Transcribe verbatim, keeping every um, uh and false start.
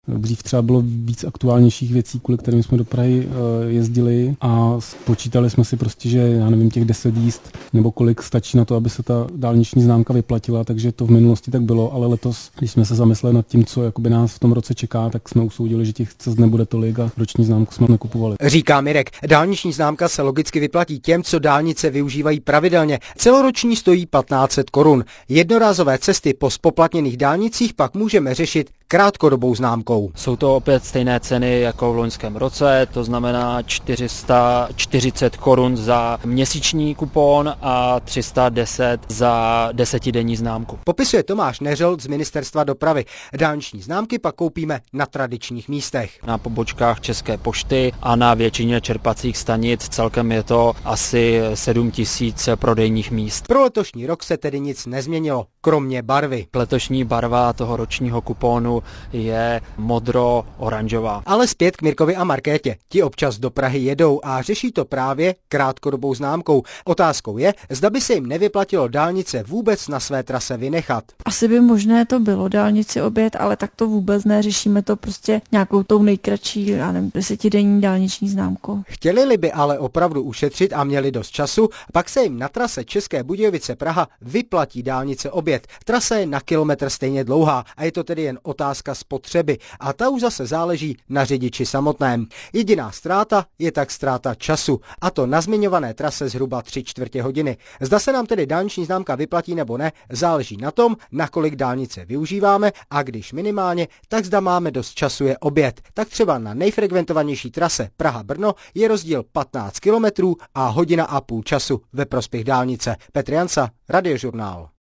Dřív třeba bylo víc aktuálnějších věcí, kvůli kterým jsme do Prahy jezdili a spočítali jsme si prostě, že já nevím, těch deset jízd nebo kolik stačí na to, aby se ta dálniční známka vyplatila, takže to v minulosti tak bylo, ale letos, když jsme se zamysleli nad tím, co jakoby nás v tom roce čeká, tak jsme usoudili, že těch cest nebude tolik a roční známku jsme nekupovali. Říká Mirek, dálniční známka se logicky vyplatí těm, co dálnice využívají pravidelně. Celoroční stojí patnáct set korun. Jednorázové cesty po zpoplatněných dálnicích pak můžeme řešit krátkodobou známkou. Jsou to opět stejné ceny jako v loňském roce, to znamená čtyři sta čtyřicet korun za měsíční kupon a tři sta deset za desetidenní známku. Popisuje Tomáš Neřolt z Ministerstva dopravy. Dálniční známky pak koupíme na tradičních místech. Na pobočkách České pošty a na většině čerpacích stanic celkem je to asi sedm tisíc prodejních míst. Pro letošní rok se tedy nic nezměnilo, kromě barvy. Letošní barva toho ročního kuponu je modro-oranžová. Ale zpět k Mirkovi a Markétě. Ti občas do Prahy jedou a řeší to právě krátkodobou známkou. Otázkou je, zda by se jim nevyplatilo dálnice vůbec na své trase vynechat. Asi by možné to bylo dálnici objet, ale tak to vůbec neřešíme to prostě nějakou tou nejkratší, já nevím, desetidenní dálniční známkou. Chtěli by ale opravdu ušetřit a měli dost času, pak se jim na trase České Budějovice Praha vyplatí dálnice objet. Trasa je na kilometr stejně dlouhá a je to tedy jen otázka spotřeby a ta už zase záleží na řidiči samotném. Jediná ztráta je tak ztráta času a to na zmiňované trase zhruba tři čtvrtě hodiny. Zda se nám tedy dálniční známka vyplatí nebo ne, záleží na tom, nakolik dálnice využíváme a když minimálně, tak zda máme dost času je objet. Tak třeba na nejfrekventovanější trase Praha-Brno je rozdíl patnáct kilometrů a hodina a půl času ve prospěch dálnice. Petr Jansa, Radiožurnál.